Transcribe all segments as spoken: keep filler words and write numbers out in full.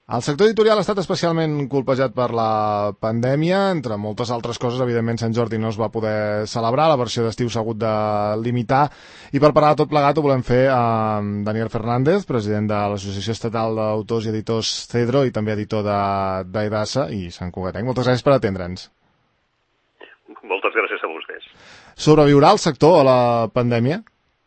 El sector editorial ha estat especialment colpejat per la pandèmia. Entre moltes altres coses, evidentment, Sant Jordi no es va poder celebrar, la versió d'estiu s'ha hagut de limitar, i per parlar de tot plegat ho volem fer amb Daniel Fernández, president de l'Associació Estatal d'Autors i Editors Cedro i també editor d'Aidasa i Sant Cugatenc. Moltes gràcies per atendre'ns. Moltes gràcies a vostès. Sobreviurà el sector a la pandèmia?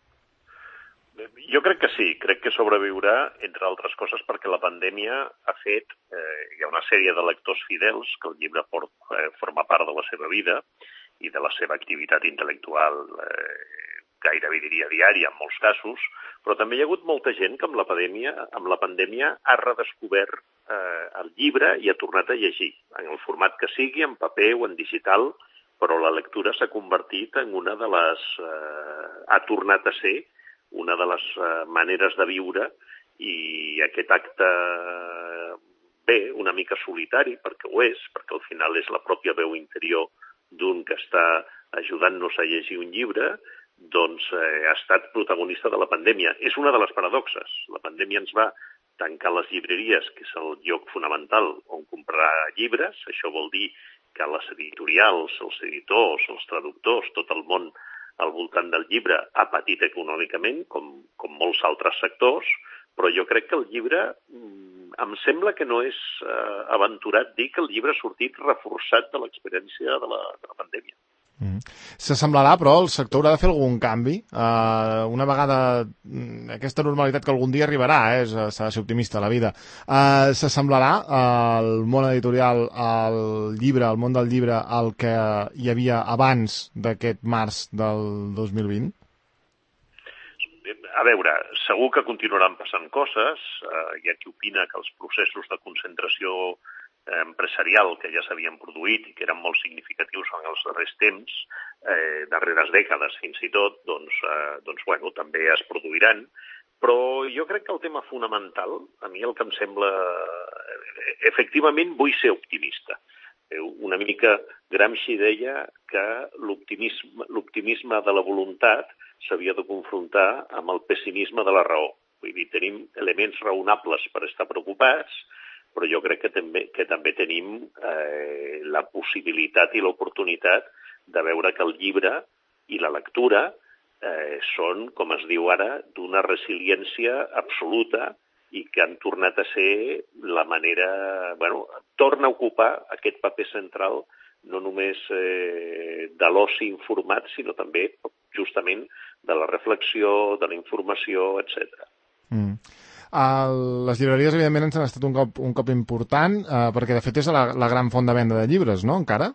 Jo crec que sí, crec que sobreviurà, entre altres coses, perquè la pandèmia ha fet, eh, hi ha una sèrie de lectors fidels que el llibre for, eh, forma part de la seva vida i de la seva activitat intel·lectual eh, gairebé diria diària en molts casos, però també hi ha hagut molta gent que amb la pandèmia, amb la pandèmia ha redescobert eh, el llibre i ha tornat a llegir, en el format que sigui, en paper o en digital, però la lectura s'ha convertit en una de les... Eh, ha tornat a ser una de les uh, maneres de viure, i aquest acte, bé, una mica solitari, perquè ho és, perquè al final és la pròpia veu interior d'un que està ajudant-nos a llegir un llibre, doncs eh, ha estat protagonista de la pandèmia. És una de les paradoxes. La pandèmia ens va tancar les llibreries, que és el lloc fonamental on comprar llibres. Això vol dir que les editorials, els editors, els traductors, tot el món al voltant del llibre ha patit econòmicament, com, com molts altres sectors, però jo crec que el llibre, em sembla que no és eh, aventurat dir que el llibre ha sortit reforçat de l'experiència de, la, de la pandèmia. Mm. S'assemblarà, però, el sector haurà de fer algun canvi. Uh, una vegada aquesta normalitat que algun dia arribarà, eh? S'ha de ser optimista a la vida. Uh, S'assemblarà al món editorial, al llibre, al món del llibre, al que hi havia abans d'aquest març del dos mil vint? A veure, segur que continuaran passant coses. Uh, hi ha qui opina que els processos de concentració empresarial que ja s'havien produït i que eren molt significatius en els darrers temps, eh, darreres dècades fins i tot, doncs, eh, doncs bueno, també es produiran. Però jo crec que el tema fonamental, a mi el que em sembla... Efectivament, vull ser optimista. Una mica Gramsci deia que l'optimisme, l'optimisme de la voluntat s'havia de confrontar amb el pessimisme de la raó. Vull dir, tenim elements raonables per estar preocupats, però jo crec que també, que també tenim eh, la possibilitat i l'oportunitat de veure que el llibre i la lectura eh, són, com es diu ara, d'una resiliència absoluta i que han tornat a ser la manera... Bueno, torna a ocupar aquest paper central no només eh, de l'oci informat, sinó també, justament, de la reflexió, de la informació, etcètera. Mm. Uh, les llibreries, evidentment, ens han estat un cop, un cop important, uh, perquè, de fet, és la, la gran font de venda de llibres, no?, encara?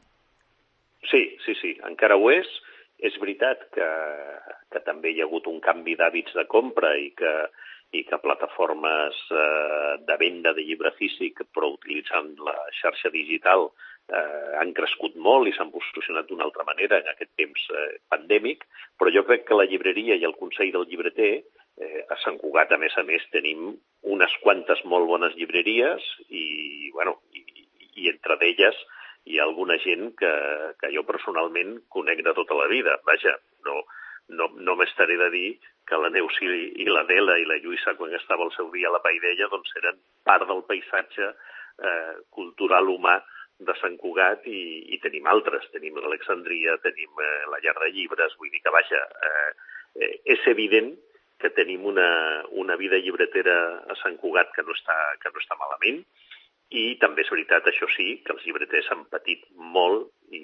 Sí, sí, sí, encara ho és. És veritat que, que també hi ha hagut un canvi d'hàbits de compra i que, i que plataformes eh, de venda de llibre físic, però utilitzant la xarxa digital, eh, han crescut molt i s'han posicionat d'una altra manera en aquest temps eh, pandèmic, però jo crec que la llibreria i el Consell del Llibreter, Eh, a Sant Cugat, a més a més, tenim unes quantes molt bones llibreries i, bueno, i, i entre d'elles hi ha alguna gent que, que jo personalment conec de tota la vida. Vaja, no, no, no m'estaré de dir que la Neus i, i l'Adela i la Lluïsa, quan estava al seu dia a la Paidella, doncs eren part del paisatge eh, cultural humà de Sant Cugat i, i tenim altres. Tenim l'Alexandria, tenim eh, la Llar de Llibres, vull dir que, vaja, eh, eh, és evident que tenim una, una vida llibretera a Sant Cugat que no està, que no està malament, i també és veritat, això sí, que els llibreters han patit molt i,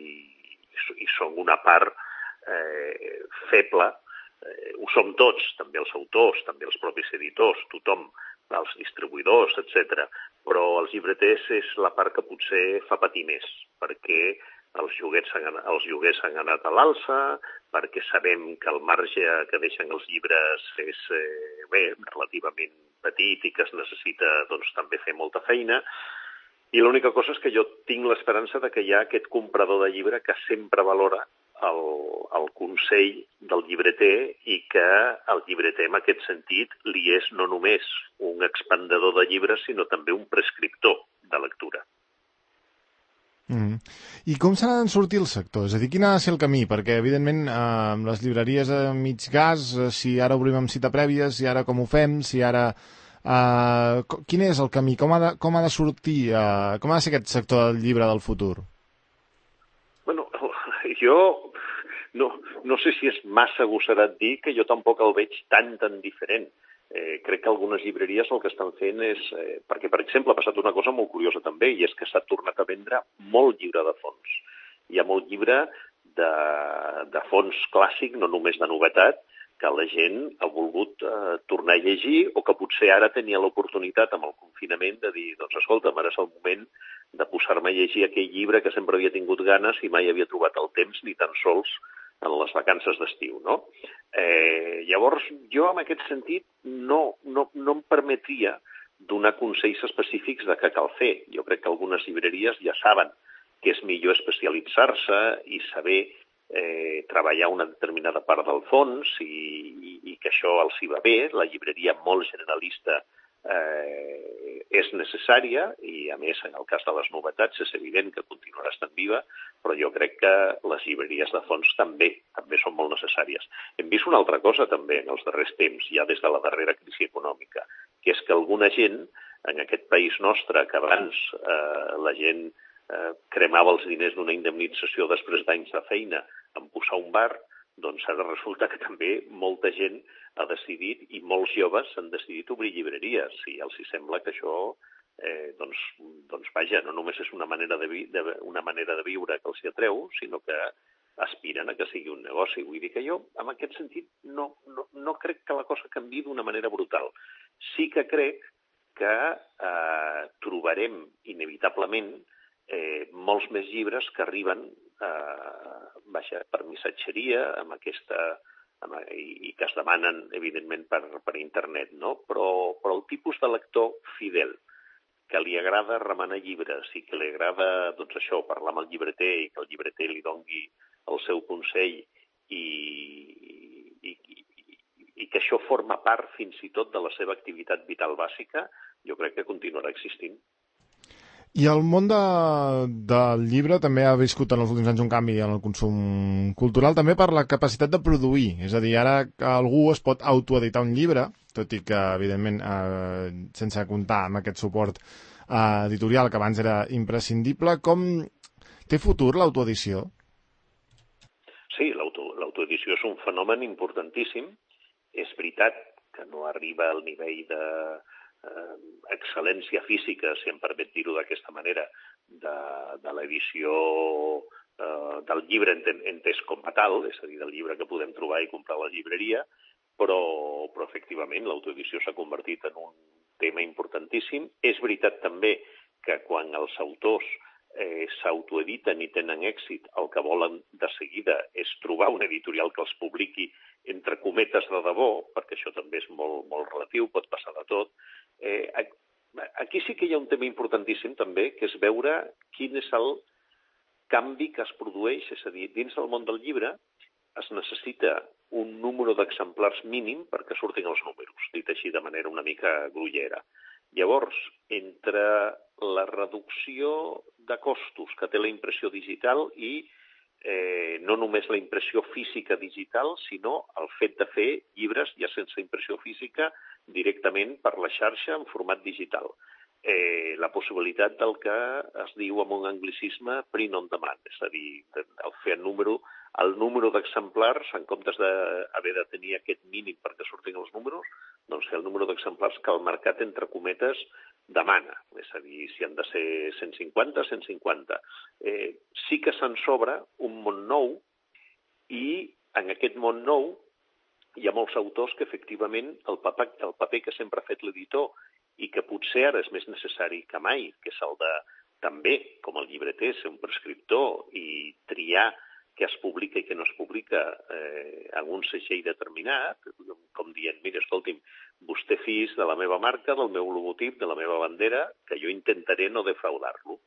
i són una part eh, feble. Eh, ho som tots, també els autors, també els propis editors, tothom, els distribuïdors, etcètera. Però els llibreters és la part que potser fa patir més, perquè els lloguers han, els lloguers han anat a l'alça, perquè sabem que el marge que deixen els llibres és eh, bé, relativament petit i que es necessita doncs, també fer molta feina. I l'única cosa és que jo tinc l'esperança de que hi ha aquest comprador de llibre que sempre valora el, el consell del llibreter i que el llibreter en aquest sentit li és no només un expandador de llibres, sinó també un prescriptor de lectura. Mm. I com s'ha de sortir el sector? És a dir, quin ha de ser el camí? Perquè, evidentment, eh, les llibreries a mig gas, eh, si ara obrim amb cita prèvia, si ara com ho fem, si ara Uh, quin és el camí? Com ha de, com ha de sortir? Uh, com ha de ser aquest sector del llibre del futur? Bueno, jo no, no sé si és massa agosserat dir que jo tampoc el veig tan, tan diferent. Eh, crec que algunes llibreries el que estan fent és... Eh, perquè, per exemple, ha passat una cosa molt curiosa també, i és que s'ha tornat a vendre molt llibre de fons. Hi ha molt llibre de, de fons clàssic, no només de novetat, que la gent ha volgut eh, tornar a llegir o que potser ara tenia l'oportunitat amb el confinament de dir, doncs escolta, ara és el moment de posar-me a llegir aquell llibre que sempre havia tingut ganes i mai havia trobat el temps ni tan sols en les vacances d'estiu, no? Eh, llavors, jo en aquest sentit no, no, no em permetria donar consells específics de què cal fer. Jo crec que algunes llibreries ja saben que és millor especialitzar-se i saber eh, treballar una determinada part del fons i, i, i que això els hi va bé. La llibreria molt generalista eh, és necessària i, a més, en el cas de les novetats és evident que continuarà estant viva, però jo crec que les llibreries de fons també també són molt necessàries. Hem vist una altra cosa també en els darrers temps, ja des de la darrera crisi econòmica, que és que alguna gent en aquest país nostre, que abans eh, la gent eh, cremava els diners d'una indemnització després d'anys de feina en posar un bar, doncs ara resulta que també molta gent ha decidit, i molts joves han decidit obrir llibreries, i els hi sembla que això, eh, doncs, doncs vaja, no només és una manera de, vi de, una manera de viure que els hi atreu, sinó que aspiren a que sigui un negoci. Vull dir que jo, en aquest sentit, no, no, no crec que la cosa canviï d'una manera brutal. Sí que crec que eh, trobarem inevitablement eh, molts més llibres que arriben eh, vaja, per missatgeria amb aquesta, amb, i, i que es demanen, evidentment, per, per internet, no? Però, però el tipus de lector fidel, que li agrada remenar llibres i que li agrada, doncs això, parlar amb el llibreter i que el llibreter li dongui el seu consell i, i, i, i que això forma part fins i tot de la seva activitat vital bàsica, jo crec que continuarà existint. I el món de, del llibre també ha viscut en els últims anys un canvi en el consum cultural, també per la capacitat de produir. És a dir, ara algú es pot autoeditar un llibre, tot i que, evidentment, eh, sense comptar amb aquest suport eh, editorial que abans era imprescindible. Com té futur l'autoedició? Sí, l'autoedició és un fenomen importantíssim. És veritat que no arriba al nivell de eh, excel·lència física, si em permet dir-ho d'aquesta manera, de, de l'edició eh, del llibre entès com a tal, és a dir, del llibre que podem trobar i comprar a la llibreria, però, però efectivament l'autoedició s'ha convertit en un tema importantíssim. És veritat també que quan els autors eh, s'autoediten i tenen èxit, el que volen de seguida és trobar un editorial que els publiqui entre cometes de debò, perquè això també és molt, molt relatiu, pot passar de tot. Eh, aquí sí que hi ha un tema importantíssim també, que és veure quin és el canvi que es produeix, és a dir, dins del món del llibre es necessita un número d'exemplars mínim perquè surtin els números, dit així de manera una mica grollera. Llavors, entre la reducció de costos que té la impressió digital i eh, no només la impressió física digital, sinó el fet de fer llibres ja sense impressió física directament per la xarxa en format digital. Eh, la possibilitat del que es diu amb un anglicisme print on demand, és a dir, el fer el número, el número d'exemplars, en comptes d'haver de tenir aquest mínim perquè surtin els números, doncs fer el número d'exemplars que el mercat, entre cometes, demana. És a dir, si han de ser cent cinquanta, cent cinquanta. Eh, sí que se'n sobra un món nou i en aquest món nou hi ha molts autors que efectivament el paper, el paper que sempre ha fet l'editor i que potser ara és més necessari que mai, que és el de també, com el llibreter, ser un prescriptor i triar què es publica i què no es publica eh, en un segell determinat, com dient, mira, escolti'm, vostè fis de la meva marca, del meu logotip, de la meva bandera, que jo intentaré no defraudar-lo.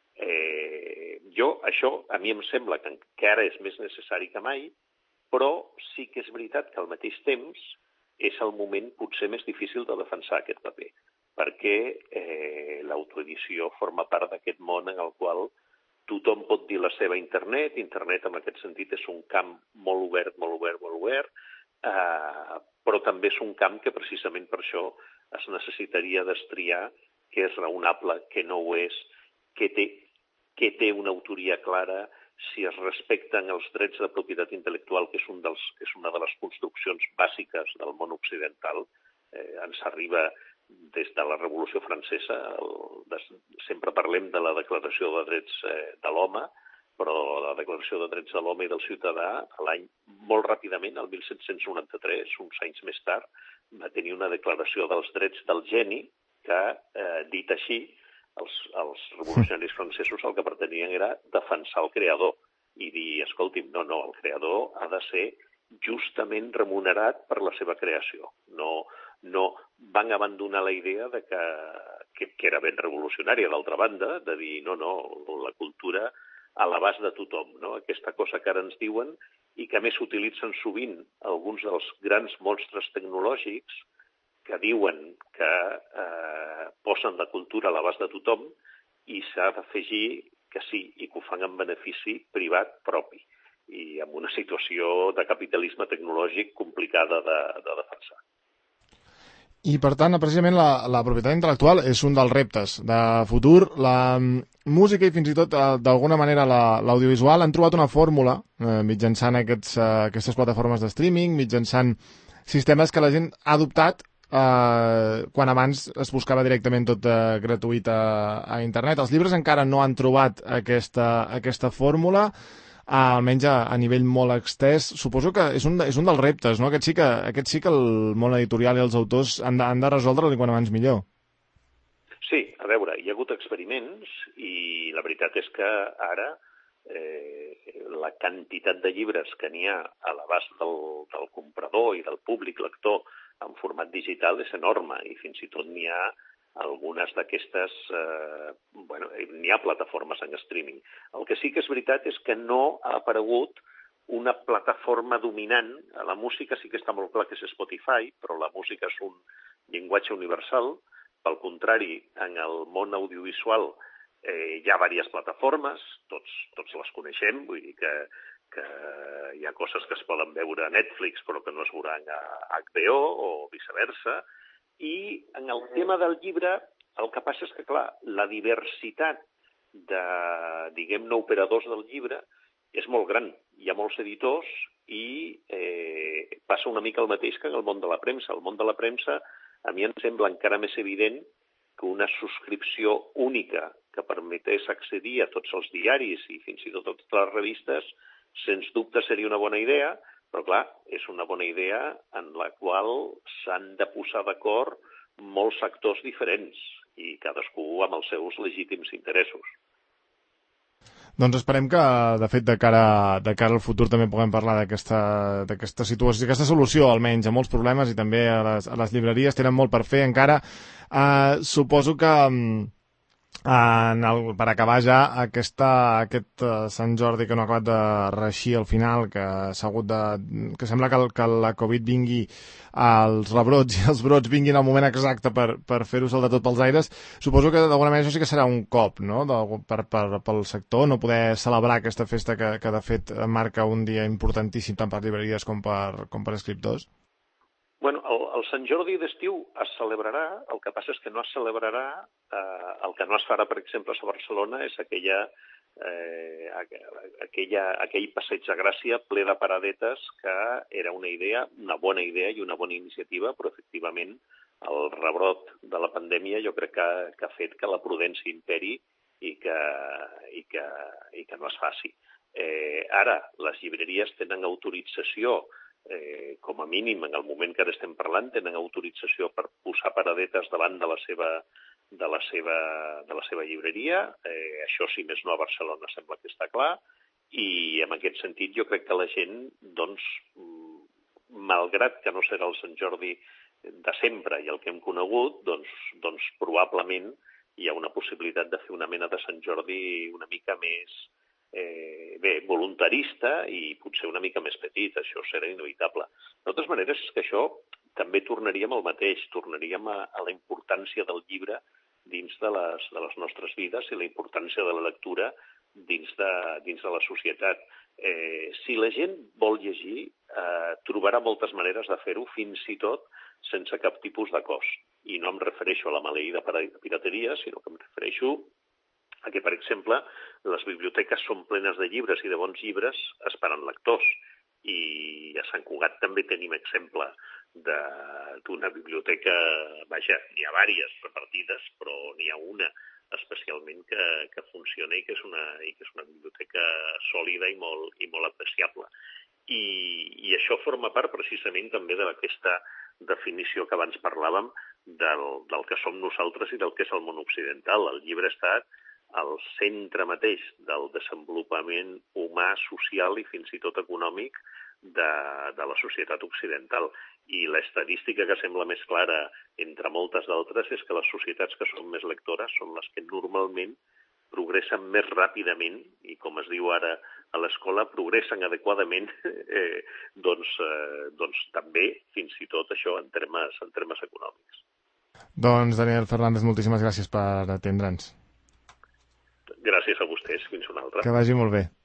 Eh, jo, això, a mi em sembla que, que ara és més necessari que mai, però sí que és veritat que al mateix temps és el moment potser més difícil de defensar aquest paper, perquè eh, l'autoedició forma part d'aquest món en el qual tothom pot dir la seva a internet. Internet, en aquest sentit, és un camp molt obert, molt obert, molt obert, eh, però també és un camp que precisament per això es necessitaria destriar què és raonable, què no ho és, què té, què té una autoria clara, si es respecten els drets de propietat intel·lectual, que és, un dels, que és una de les construccions bàsiques del món occidental. Eh, ens arriba des de la Revolució Francesa, el, de, sempre parlem de la Declaració de Drets eh, de l'Home, però la Declaració de Drets de l'Home i del Ciutadà, l'any molt ràpidament, el mil set-cents noranta-tres, uns anys més tard, va tenir una declaració dels drets del geni que, eh, dit així, els, els revolucionaris francesos el que pretenien era defensar el creador i dir, escolti'm, no, no, el creador ha de ser justament remunerat per la seva creació. No, no van abandonar la idea de que, que, que era ben revolucionària, d'altra banda, de dir, no, no, la cultura a l'abast de tothom, no? Aquesta cosa que ara ens diuen i que a més s'utilitzen sovint alguns dels grans monstres tecnològics que diuen que eh, posen la cultura a l'abast de tothom i s'ha d'afegir que sí, i que ho fan en benefici privat propi i en una situació de capitalisme tecnològic complicada de, de defensar. I, per tant, precisament la, la propietat intel·lectual és un dels reptes de futur. La música i fins i tot, d'alguna manera, l'audiovisual han trobat una fórmula eh, mitjançant aquests, eh, aquestes plataformes de streaming, mitjançant sistemes que la gent ha adoptat eh, quan abans es buscava directament tot eh, gratuït a, a internet. Els llibres encara no han trobat aquesta, aquesta fórmula, almenys a, a nivell molt extès. Suposo que és un, és un dels reptes, no? Aquest sí que, aquest sí que el món editorial i els autors han de, han de resoldre-li quan abans millor. Sí, a veure, hi ha hagut experiments i la veritat és que ara eh, la quantitat de llibres que n'hi ha a l'abast del, del comprador i del públic lector en format digital és enorme i fins i tot n'hi ha algunes d'aquestes, eh, bueno, n'hi ha plataformes en streaming. El que sí que és veritat és que no ha aparegut una plataforma dominant. A la música sí que està molt clar que és Spotify, però la música és un llenguatge universal. Pel contrari, en el món audiovisual eh, hi ha diverses plataformes, tots, tots les coneixem, vull dir que, que hi ha coses que es poden veure a Netflix però que no es veuran a H B O o viceversa. I en el tema del llibre, el que passa és que, clar, la diversitat de, diguem-ne, operadors del llibre és molt gran. Hi ha molts editors i eh, passa una mica el mateix que en el món de la premsa. El món de la premsa, a mi em sembla encara més evident que una subscripció única que permetés accedir a tots els diaris i fins i tot a totes les revistes, sens dubte seria una bona idea, però, clar, és una bona idea en la qual s'han de posar d'acord molts sectors diferents i cadascú amb els seus legítims interessos. Doncs esperem que, de fet, de cara, de cara al futur també puguem parlar d'aquesta d'aquesta situació, d'aquesta solució, almenys, a molts problemes i també a les, a les llibreries. Tenen molt per fer encara. Uh, suposo que... Um, En el, per acabar ja aquesta, aquest uh, Sant Jordi que no ha acabat de reeixir al final, que s'ha hagut de, que sembla que, el, que la Covid vingui, els rebrots i els brots vinguin al moment exacte per, per fer-ho saltar tot pels aires. Suposo que d'alguna manera això sí que serà un cop, no?, de, per, per, pel sector, no poder celebrar aquesta festa que, que de fet marca un dia importantíssim tant per llibreries com per, com per escriptors. Bueno, el, el Sant Jordi d'estiu es celebrarà, el que passa és que no es celebrarà, eh, el que no es farà, per exemple, a Barcelona és aquella, eh, aquella, aquell passeig de Gràcia ple de paradetes que era una idea, una bona idea i una bona iniciativa, però efectivament el rebrot de la pandèmia jo crec que, que ha fet que la prudència imperi i que, i que, i que no es faci. Eh, ara, les llibreries tenen autorització, Eh, com a mínim, en el moment que ara estem parlant, tenen autorització per posar paradetes davant de la seva, de la seva, de la seva llibreria. Eh, això, si més no, a Barcelona sembla que està clar. I en aquest sentit jo crec que la gent, doncs, malgrat que no serà el Sant Jordi de sempre i el que hem conegut, doncs, doncs probablement hi ha una possibilitat de fer una mena de Sant Jordi una mica més... Eh, bé, voluntarista i potser una mica més petit, això serà inevitable. De totes maneres, és que això també tornaríem al mateix, tornaríem a, a la importància del llibre dins de les, de les nostres vides i la importància de la lectura dins de, dins de la societat. Eh, si la gent vol llegir, eh, trobarà moltes maneres de fer-ho, fins i tot sense cap tipus de cost. I no em refereixo a la maleïda pirateria, sinó que em refereixo a que, per exemple, les biblioteques són plenes de llibres i de bons llibres esperant lectors. I a Sant Cugat també tenim exemple d'una biblioteca, vaja, n'hi ha diverses repartides, però n'hi ha una especialment que, que funciona i que és una, i que és una biblioteca sòlida i molt, i molt apreciable. I, I això forma part precisament també d'aquesta definició que abans parlàvem del, del que som nosaltres i del que és el món occidental. El llibre ha estat al centre mateix del desenvolupament humà, social i fins i tot econòmic de, de la societat occidental. I l'estadística que sembla més clara entre moltes d'altres és que les societats que són més lectores són les que normalment progressen més ràpidament i, com es diu ara a l'escola, progressen adequadament, eh, doncs, eh, doncs també, fins i tot això, en termes, en termes econòmics. Doncs, Daniel Fernández, moltíssimes gràcies per atendre'ns. Gràcies a vostès. Fins una altra. Que vagi molt bé.